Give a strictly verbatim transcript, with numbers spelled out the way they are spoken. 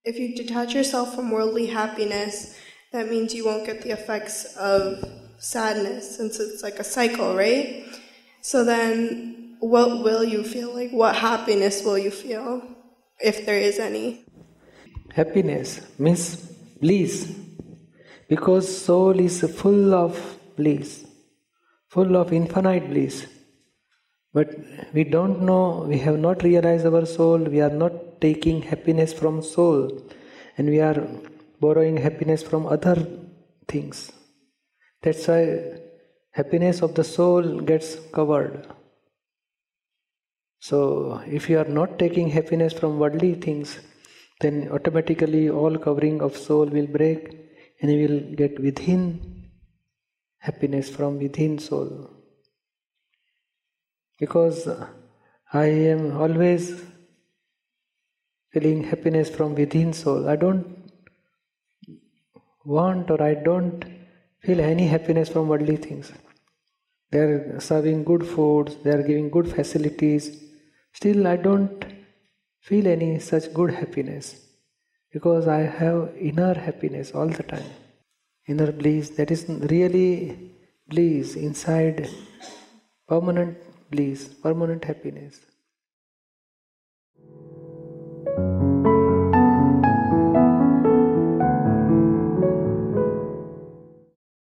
if you detach yourself from worldly happiness, that means you won't get the effects of sadness, since it's like a cycle, right? So then, what will you feel like? What happiness will you feel, if there is any? Happiness means bliss, because soul is full of bliss, full of infinite bliss. But we don't know, we have not realized our soul, we are not taking happiness from soul, and we are borrowing happiness from other things. That's why happiness of the soul gets covered. So if you are not taking happiness from worldly things, then automatically all covering of soul will break, and you will get within happiness from within soul. Because I am always feeling happiness from within soul. I don't want or I don't feel any happiness from worldly things. They are serving good foods, they are giving good facilities. Still I don't feel any such good happiness, because I have inner happiness all the time. Inner bliss, that is really bliss inside, permanent bliss, permanent happiness.